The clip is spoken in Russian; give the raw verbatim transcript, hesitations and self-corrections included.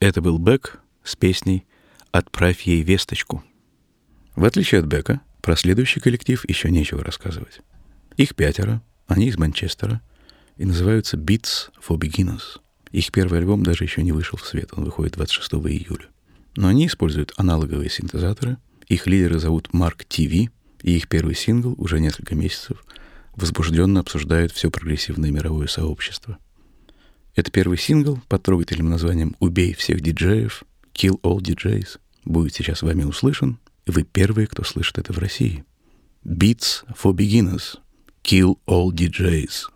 Это был Бек с песней «Отправь ей весточку». В отличие от Бека, про следующий коллектив еще нечего рассказывать. Их пятеро, они из Манчестера, и называются Beats for Beginners. Их первый альбом даже еще не вышел в свет, он выходит двадцать шестого июля. Но они используют аналоговые синтезаторы, их лидера зовут Марк Ти Ви, и их первый сингл уже несколько месяцев возбужденно обсуждает все прогрессивное мировое сообщество. Это первый сингл под трогательным названием «Убей всех диджеев», «Kill all ди джейс», будет сейчас вами услышан, и вы первые, кто слышит это в России. Beats for Beginners, «Kill all ди джейс».